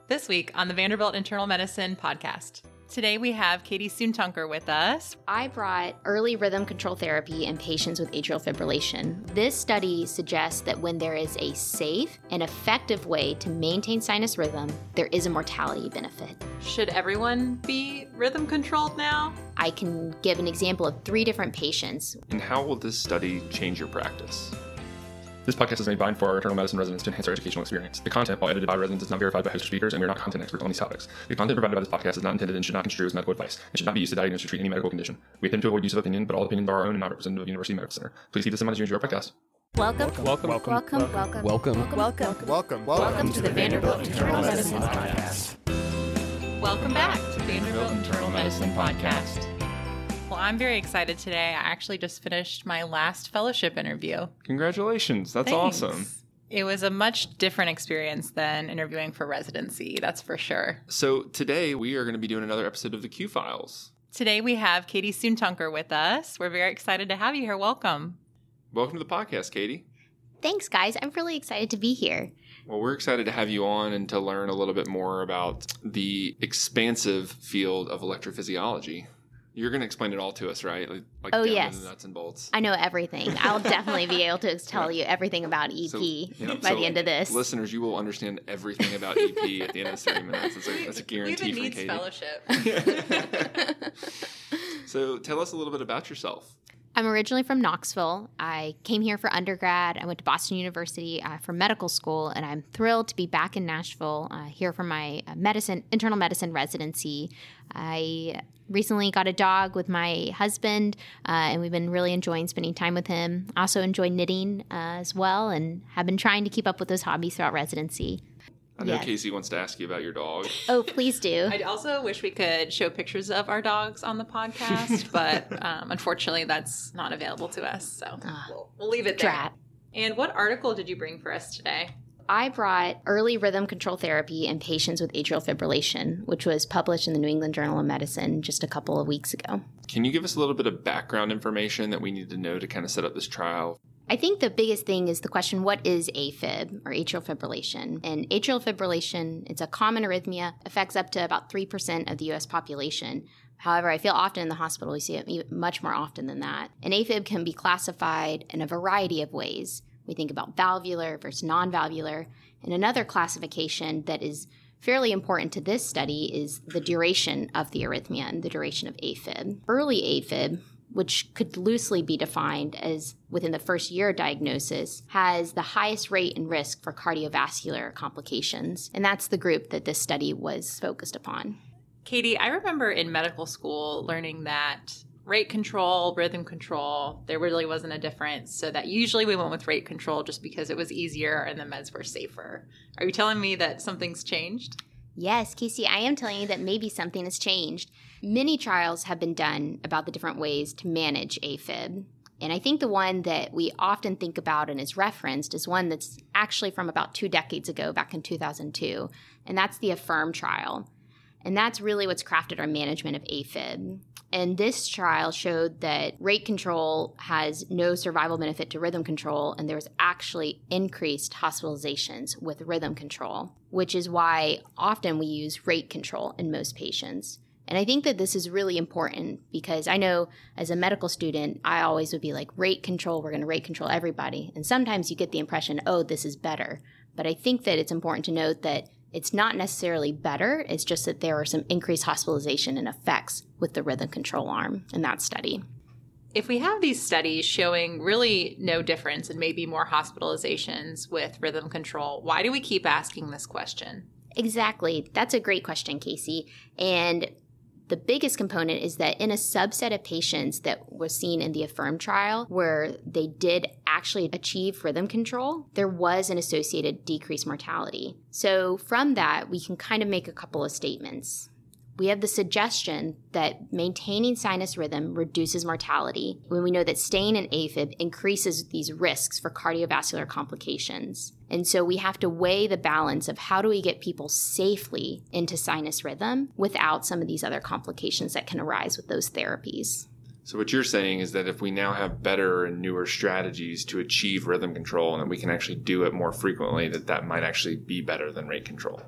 This week on the Vanderbilt Internal Medicine podcast. Today we have Katie Soontunker with us. I brought early rhythm control therapy in patients with atrial fibrillation. This study suggests that when there is a safe and effective way to maintain sinus rhythm, there is a mortality benefit. Should everyone be rhythm controlled now? I can give an example of 3 different patients. And how will this study change your practice? This podcast is made by and for our internal medicine residents to enhance our educational experience. The content, while edited by residents, is not verified by host or speakers, and we are not content experts on these topics. The content provided by this podcast is not intended and should not construe as medical advice, and should not be used to diagnose or treat any medical condition. We attempt to avoid use of opinion, but all opinions are our own and not representative of University Medical Center. Please keep this in mind as you enjoy our podcast. Welcome To the Vanderbilt Internal Medicine podcast. Welcome back to Vanderbilt Internal Medicine podcast. Well, I'm very excited today. I actually just finished my last fellowship interview. Congratulations. That's Thanks. awesome. It was a much different experience than interviewing for residency, that's for sure. So today we are going to be doing another episode of the Q Files. Today we have Katie Soontunker with us. We're very excited to have you here. Welcome. Welcome to the podcast, Katie. Thanks, guys. I'm really excited to be here. Well, we're excited to have you on and to learn a little bit more about the expansive field of electrophysiology. You're going to explain it all to us, right? Like Oh, down yes. to the nuts and bolts. I know everything. I'll definitely be able to tell you everything about EP by the end of this. Listeners, you will understand everything about EP at the end of 30 minutes. That's a guarantee from Katie. Fellowship. So tell us a little bit about yourself. I'm originally from Knoxville. I came here for undergrad. I went to Boston University for medical school, and I'm thrilled to be back in Nashville here for my internal medicine residency. I recently got a dog with my husband, and we've been really enjoying spending time with him. I also enjoy knitting as well, and have been trying to keep up with those hobbies throughout residency. I know Yes. Casey wants to ask you about your dog. Oh, please do. I also wish we could show pictures of our dogs on the podcast, but unfortunately that's not available to us, so we'll leave it there. Drat. And what article did you bring for us today? I brought early rhythm control therapy in patients with atrial fibrillation, which was published in the New England Journal of Medicine just a couple of weeks ago. Can you give us a little bit of background information that we need to know to kind of set up this trial? I think the biggest thing is the question, what is AFib, or atrial fibrillation? And atrial fibrillation, it's a common arrhythmia, affects up to about 3% of the U.S. population. However, I feel often in the hospital we see it much more often than that. And AFib can be classified in a variety of ways. We think about valvular versus non-valvular. And another classification that is fairly important to this study is the duration of the arrhythmia and the duration of AFib. Early AFib, which could loosely be defined as within the first year of diagnosis, has the highest rate and risk for cardiovascular complications. And that's the group that this study was focused upon. Katie, I remember in medical school learning that rate control, rhythm control, there really wasn't a difference. So that usually we went with rate control just because it was easier and the meds were safer. Are you telling me that something's changed? Yes, Casey, I am telling you that maybe something has changed. Many trials have been done about the different ways to manage AFib. And I think the one that we often think about and is referenced is one that's actually from about 2 decades ago, back in 2002. And that's the AFFIRM trial. And that's really what's crafted our management of AFib. And this trial showed that rate control has no survival benefit to rhythm control, and there was actually increased hospitalizations with rhythm control, which is why often we use rate control in most patients. And I think that this is really important because I know as a medical student, I always would be like, rate control, we're going to rate control everybody. And sometimes you get the impression, oh, this is better. But I think that it's important to note that it's not necessarily better. It's just that there are some increased hospitalization and effects with the rhythm control arm in that study. If we have these studies showing really no difference and maybe more hospitalizations with rhythm control, why do we keep asking this question? Exactly. That's a great question, Casey. And the biggest component is that in a subset of patients that was seen in the AFFIRM trial, where they did actually achieve rhythm control, there was an associated decreased mortality. So from that, we can kind of make a couple of statements. We have the suggestion that maintaining sinus rhythm reduces mortality when we know that staying in AFib increases these risks for cardiovascular complications. And so we have to weigh the balance of how do we get people safely into sinus rhythm without some of these other complications that can arise with those therapies. So what you're saying is that if we now have better and newer strategies to achieve rhythm control and that we can actually do it more frequently, that might actually be better than rate control.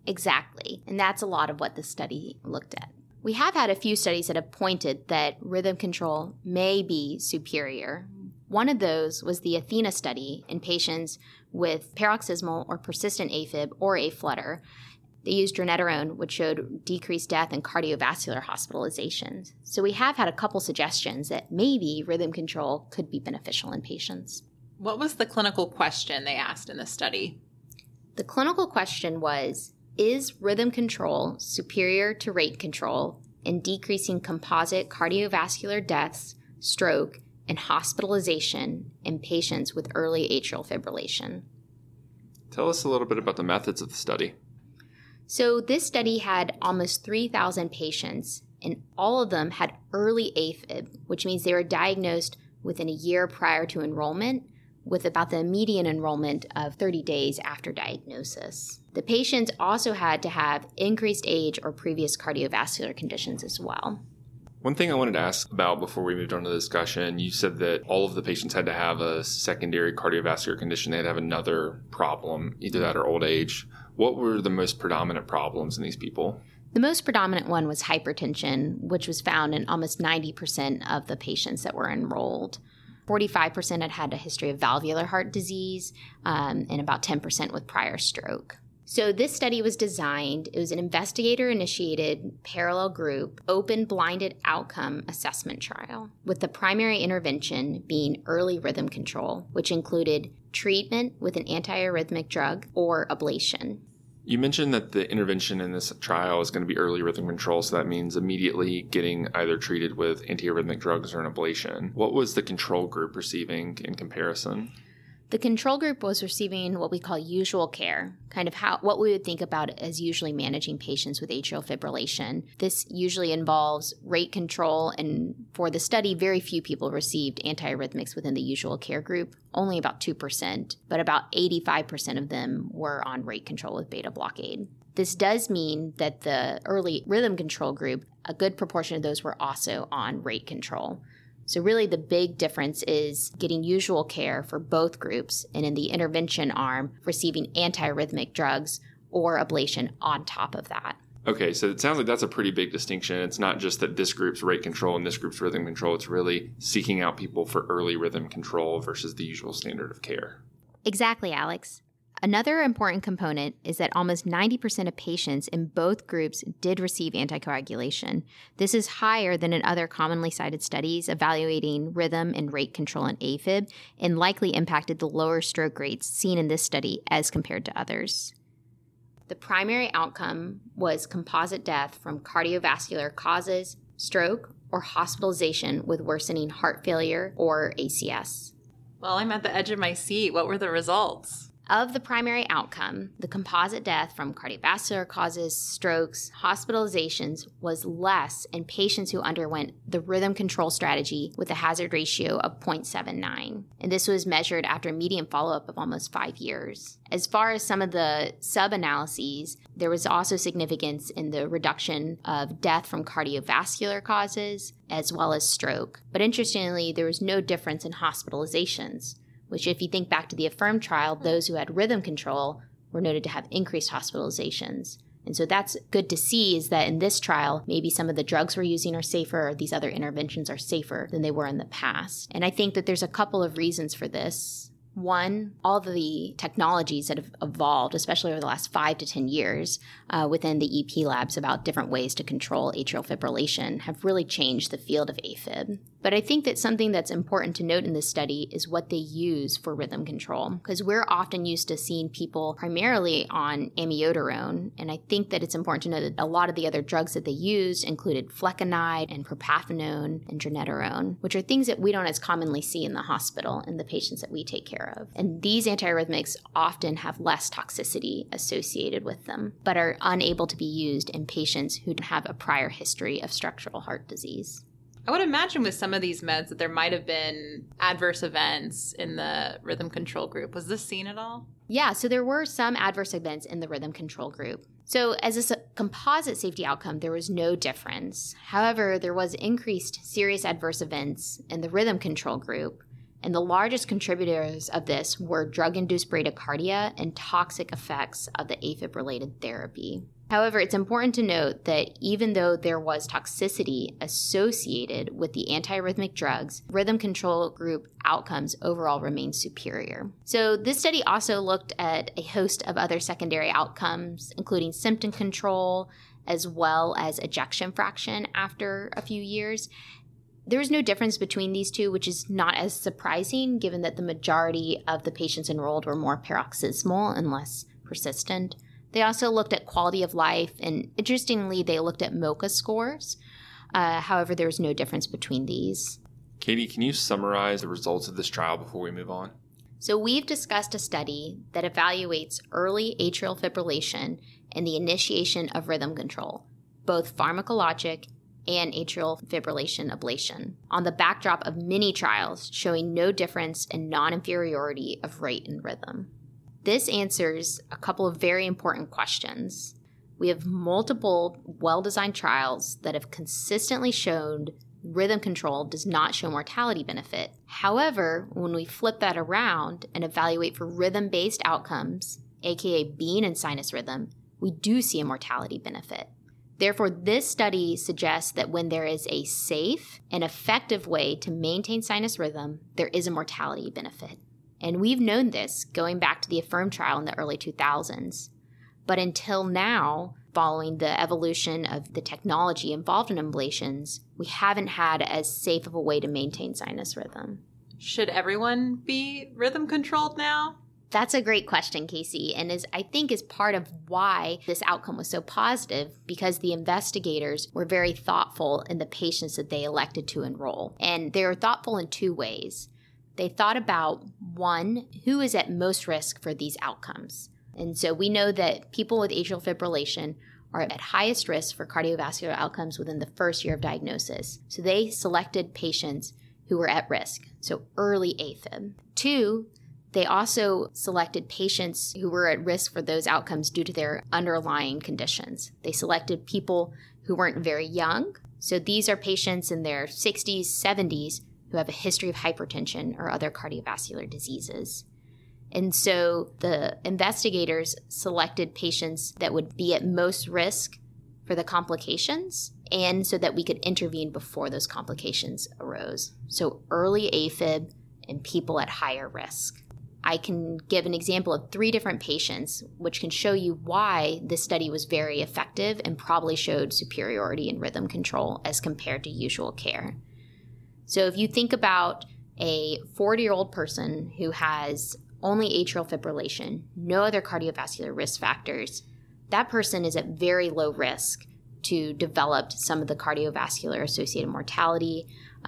Exactly. And that's a lot of what the study looked at. We have had a few studies that have pointed that rhythm control may be superior. One of those was the Athena study in patients with paroxysmal or persistent AFib or aflutter. They used dronedarone, which showed decreased death and cardiovascular hospitalizations. So we have had a couple suggestions that maybe rhythm control could be beneficial in patients. What was the clinical question they asked in this study? The clinical question was, is rhythm control superior to rate control in decreasing composite cardiovascular deaths, stroke, and hospitalization in patients with early atrial fibrillation? Tell us a little bit about the methods of the study. So this study had almost 3,000 patients, and all of them had early AFib, which means they were diagnosed within a year prior to enrollment, with about the median enrollment of 30 days after diagnosis. The patients also had to have increased age or previous cardiovascular conditions as well. One thing I wanted to ask about before we moved on to the discussion, you said that all of the patients had to have a secondary cardiovascular condition. They had to have another problem, either that or old age. What were the most predominant problems in these people? The most predominant one was hypertension, which was found in almost 90% of the patients that were enrolled. 45% had had a history of valvular heart disease, and about 10% with prior stroke. So this study was designed, it was an investigator-initiated parallel group, open blinded outcome assessment trial, with the primary intervention being early rhythm control, which included treatment with an antiarrhythmic drug or ablation. You mentioned that the intervention in this trial is going to be early rhythm control, so that means immediately getting either treated with antiarrhythmic drugs or an ablation. What was the control group receiving in comparison? The control group was receiving what we call usual care, kind of what we would think about as usually managing patients with atrial fibrillation. This usually involves rate control, and for the study, very few people received antiarrhythmics within the usual care group, only about 2%, but about 85% of them were on rate control with beta blockade. This does mean that the early rhythm control group, a good proportion of those were also on rate control. So really the big difference is getting usual care for both groups, and in the intervention arm, receiving antiarrhythmic drugs or ablation on top of that. Okay, so it sounds like that's a pretty big distinction. It's not just that this group's rate control and this group's rhythm control. It's really seeking out people for early rhythm control versus the usual standard of care. Exactly, Alex. Another important component is that almost 90% of patients in both groups did receive anticoagulation. This is higher than in other commonly cited studies evaluating rhythm and rate control in AFib, and likely impacted the lower stroke rates seen in this study as compared to others. The primary outcome was composite death from cardiovascular causes, stroke, or hospitalization with worsening heart failure or ACS. Well, I'm at the edge of my seat. What were the results? Of the primary outcome, the composite death from cardiovascular causes, strokes, hospitalizations was less in patients who underwent the rhythm control strategy with a hazard ratio of 0.79. And this was measured after a median follow-up of almost 5 years. As far as some of the sub-analyses, there was also significance in the reduction of death from cardiovascular causes as well as stroke. But interestingly, there was no difference in hospitalizations, which if you think back to the AFFIRM trial, those who had rhythm control were noted to have increased hospitalizations. And so that's good to see, is that in this trial, maybe some of the drugs we're using are safer, or these other interventions are safer than they were in the past. And I think that there's a couple of reasons for this. One, all the technologies that have evolved, especially over the last 5 to 10 years within the EP labs about different ways to control atrial fibrillation have really changed the field of AFib. But I think that something that's important to note in this study is what they use for rhythm control, because we're often used to seeing people primarily on amiodarone, and I think that it's important to know that a lot of the other drugs that they used included flecainide and propafenone and dronedarone, which are things that we don't as commonly see in the hospital in the patients that we take care of. And these antiarrhythmics often have less toxicity associated with them, but are unable to be used in patients who have a prior history of structural heart disease. I would imagine with some of these meds that there might have been adverse events in the rhythm control group. Was this seen at all? Yeah, so there were some adverse events in the rhythm control group. So as a composite safety outcome, there was no difference. However, there was increased serious adverse events in the rhythm control group, And the largest contributors of this were drug-induced bradycardia and toxic effects of the AFib-related therapy. However, it's important to note that even though there was toxicity associated with the antiarrhythmic drugs, rhythm control group outcomes overall remained superior. So this study also looked at a host of other secondary outcomes, including symptom control, as well as ejection fraction after a few years. There was no difference between these two, which is not as surprising given that the majority of the patients enrolled were more paroxysmal and less persistent. They also looked at quality of life, and interestingly, they looked at MoCA scores. However, there was no difference between these. Katie, can you summarize the results of this trial before we move on? So we've discussed a study that evaluates early atrial fibrillation and the initiation of rhythm control, both pharmacologic and atrial fibrillation ablation, on the backdrop of many trials showing no difference in non-inferiority of rate and rhythm. This answers a couple of very important questions. We have multiple well-designed trials that have consistently shown rhythm control does not show mortality benefit. However, when we flip that around and evaluate for rhythm-based outcomes, aka being in sinus rhythm, we do see a mortality benefit. Therefore, this study suggests that when there is a safe and effective way to maintain sinus rhythm, there is a mortality benefit. And we've known this going back to the AFFIRM trial in the early 2000s. But until now, following the evolution of the technology involved in ablations, we haven't had as safe of a way to maintain sinus rhythm. Should everyone be rhythm controlled now? That's a great question, Casey, and I think is part of why this outcome was so positive, because the investigators were very thoughtful in the patients that they elected to enroll. And they were thoughtful in two ways. They thought about, one, who is at most risk for these outcomes. And so we know that people with atrial fibrillation are at highest risk for cardiovascular outcomes within the first year of diagnosis. So they selected patients who were at risk, so early AFib. Two, they also selected patients who were at risk for those outcomes due to their underlying conditions. They selected people who weren't very young. So these are patients in their 60s, 70s who have a history of hypertension or other cardiovascular diseases. And so the investigators selected patients that would be at most risk for the complications, and so that we could intervene before those complications arose. So early AFib and people at higher risk. I can give an example of 3 different patients, which can show you why this study was very effective and probably showed superiority in rhythm control as compared to usual care. So if you think about a 40-year-old person who has only atrial fibrillation, no other cardiovascular risk factors, that person is at very low risk to develop some of the cardiovascular associated mortality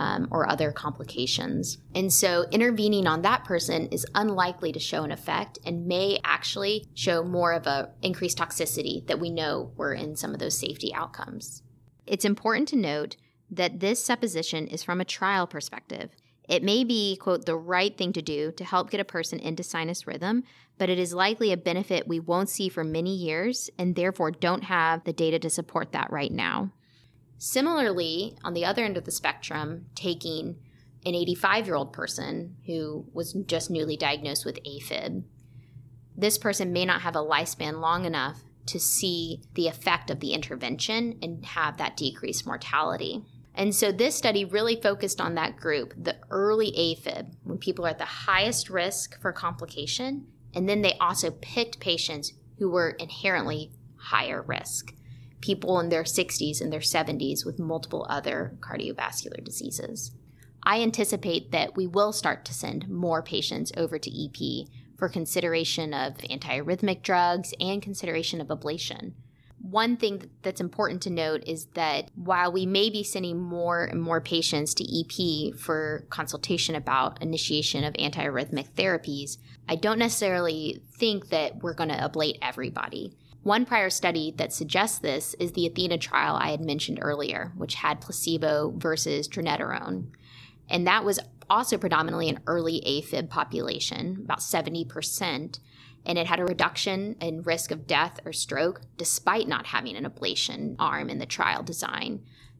or other complications. And so intervening on that person is unlikely to show an effect and may actually show more of a increased toxicity that we know were in some of those safety outcomes. It's important to note that this supposition is from a trial perspective. It may be, quote, the right thing to do to help get a person into sinus rhythm, but it is likely a benefit we won't see for many years and therefore don't have the data to support that right now. Similarly, on the other end of the spectrum, taking an 85-year-old person who was just newly diagnosed with AFib, this person may not have a lifespan long enough to see the effect of the intervention and have that decreased mortality. And so this study really focused on that group, the early AFib, when people are at the highest risk for complication, and then they also picked patients who were inherently higher risk, people in their 60s and their 70s with multiple other cardiovascular diseases. I anticipate that we will start to send more patients over to EP for consideration of antiarrhythmic drugs and consideration of ablation. One thing that's important to note is that while we may be sending more and more patients to EP for consultation about initiation of antiarrhythmic therapies, I don't necessarily think that we're going to ablate everybody. One prior study that suggests this is the Athena trial I had mentioned earlier, which had placebo versus dronedarone. And that was also predominantly an early AFib population, about 70%. And it had a reduction in risk of death or stroke despite not having an ablation arm in the trial design.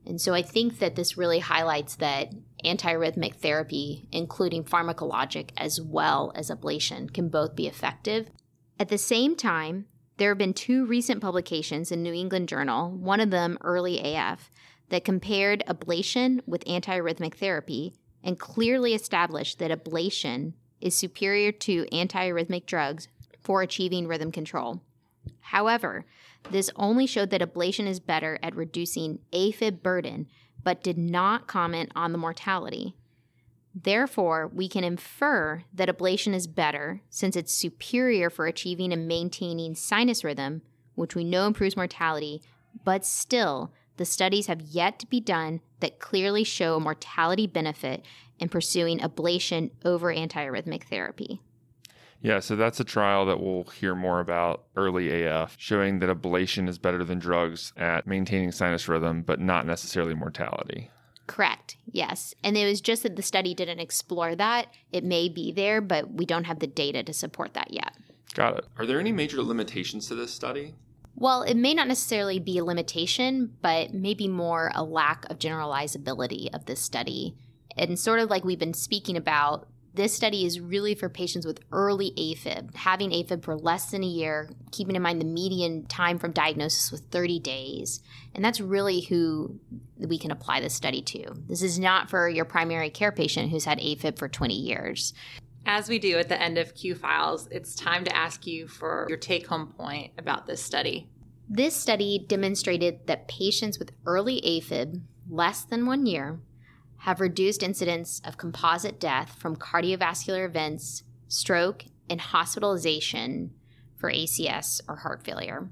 And so I think that this really highlights that antiarrhythmic therapy, including pharmacologic as well as ablation, can both be effective. At the same time, there have been 2 recent publications in New England Journal, one of them Early AF, that compared ablation with antiarrhythmic therapy and clearly established that ablation is superior to antiarrhythmic drugs for achieving rhythm control. However, this only showed that ablation is better at reducing AFib burden, but did not comment on the mortality. Therefore, we can infer that ablation is better since it's superior for achieving and maintaining sinus rhythm, which we know improves mortality, but still, the studies have yet to be done that clearly show a mortality benefit in pursuing ablation over antiarrhythmic therapy. Yeah, so that's a trial that we'll hear more about, Early AF, showing that ablation is better than drugs at maintaining sinus rhythm, but not necessarily mortality. Correct, yes. And it was just that the study didn't explore that. It may be there, but we don't have the data to support that yet. Got it. Are there any major limitations to this study? Well, it may not necessarily be a limitation, but maybe more a lack of generalizability of this study. And sort of like we've been speaking about, this study is really for patients with early AFib, having AFib for less than a year, keeping in mind the median time from diagnosis was 30 days. And that's really who we can apply this study to. This is not for your primary care patient who's had AFib for 20 years. As we do at the end of Q Files, it's time to ask you for your take-home point about this study. This study demonstrated that patients with early AFib, less than 1 year, have reduced incidence of composite death from cardiovascular events, stroke, and hospitalization for ACS or heart failure.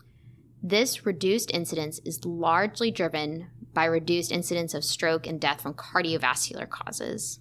This reduced incidence is largely driven by reduced incidence of stroke and death from cardiovascular causes.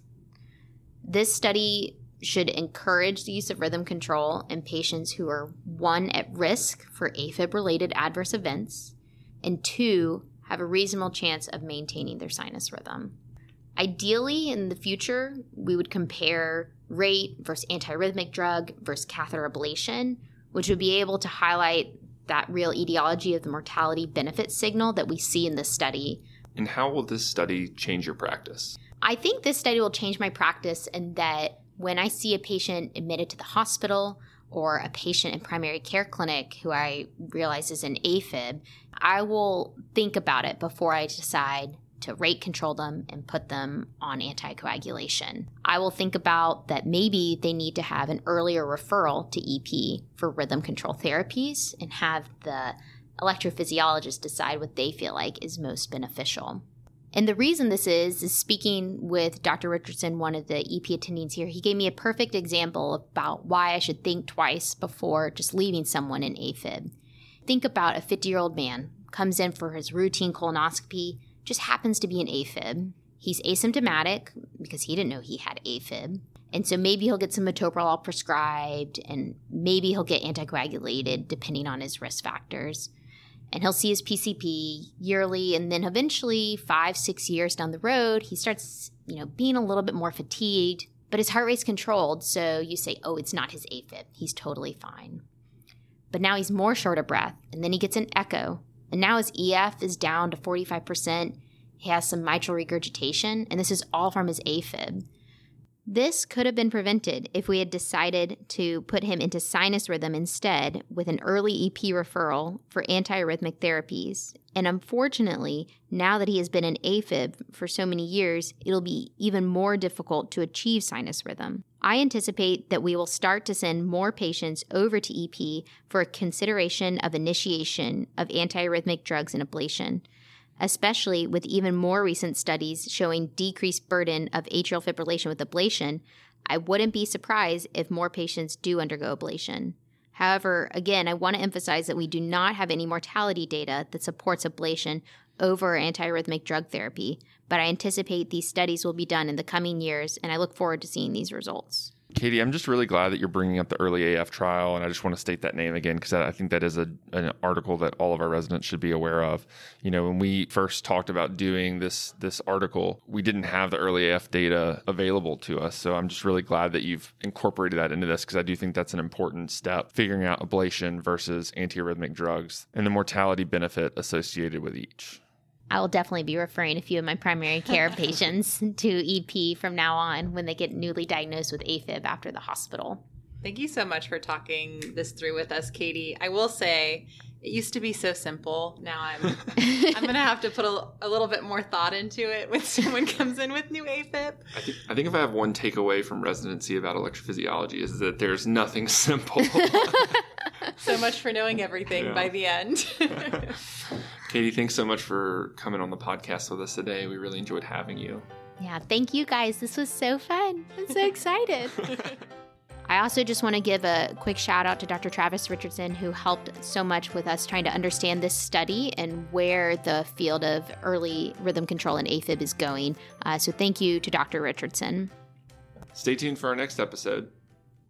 This study should encourage the use of rhythm control in patients who are 1, at risk for AFib-related adverse events, and 2, have a reasonable chance of maintaining their sinus rhythm. Ideally, in the future, we would compare rate versus antiarrhythmic drug versus catheter ablation, which would be able to highlight that real etiology of the mortality benefit signal that we see in this study. And how will this study change your practice? I think this study will change my practice in that when I see a patient admitted to the hospital or a patient in primary care clinic who I realize is an AFib, I will think about it before I decide to rate control them and put them on anticoagulation. I will think about that maybe they need to have an earlier referral to EP for rhythm control therapies and have the electrophysiologist decide what they feel like is most beneficial. And the reason this is speaking with Dr. Richardson, one of the EP attendings here, he gave me a perfect example about why I should think twice before just leaving someone in AFib. Think about a 50-year-old man, comes in for his routine colonoscopy, just happens to be an AFib. He's asymptomatic because he didn't know he had AFib. And so maybe he'll get some metoprolol prescribed and maybe he'll get anticoagulated depending on his risk factors. And he'll see his PCP yearly, and then eventually 5-6 years down the road, he starts, being a little bit more fatigued, but his heart rate's controlled. So you say, oh, it's not his AFib. He's totally fine. But now he's more short of breath, and then he gets an echo. And now his EF is down to 45%. He has some mitral regurgitation, and this is all from his AFib. This could have been prevented if we had decided to put him into sinus rhythm instead with an early EP referral for antiarrhythmic therapies. And unfortunately, now that he has been in AFib for so many years, it'll be even more difficult to achieve sinus rhythm. I anticipate that we will start to send more patients over to EP for a consideration of initiation of antiarrhythmic drugs and ablation, especially with even more recent studies showing decreased burden of atrial fibrillation with ablation. I wouldn't be surprised if more patients do undergo ablation. However, again, I want to emphasize that we do not have any mortality data that supports ablation over antiarrhythmic drug therapy, but I anticipate these studies will be done in the coming years, and I look forward to seeing these results. Katie, I'm just really glad that you're bringing up the Early AF trial, and I just want to state that name again because I think that is an article that all of our residents should be aware of. When we first talked about doing this article, we didn't have the Early AF data available to us, so I'm just really glad that you've incorporated that into this because I do think that's an important step, figuring out ablation versus antiarrhythmic drugs and the mortality benefit associated with each. I will definitely be referring a few of my primary care patients to EP from now on when they get newly diagnosed with AFib after the hospital. Thank you so much for talking this through with us, Katie. I will say it used to be so simple. Now I'm going to have to put a little bit more thought into it when someone comes in with new AFib. I think if I have one takeaway from residency about electrophysiology is that there's nothing simple. So much for knowing everything by the end. Katie, thanks so much for coming on the podcast with us today. We really enjoyed having you. Yeah, thank you guys. This was so fun. I'm so excited. I also just want to give a quick shout out to Dr. Travis Richardson, who helped so much with us trying to understand this study and where the field of early rhythm control and AFib is going. So thank you to Dr. Richardson. Stay tuned for our next episode.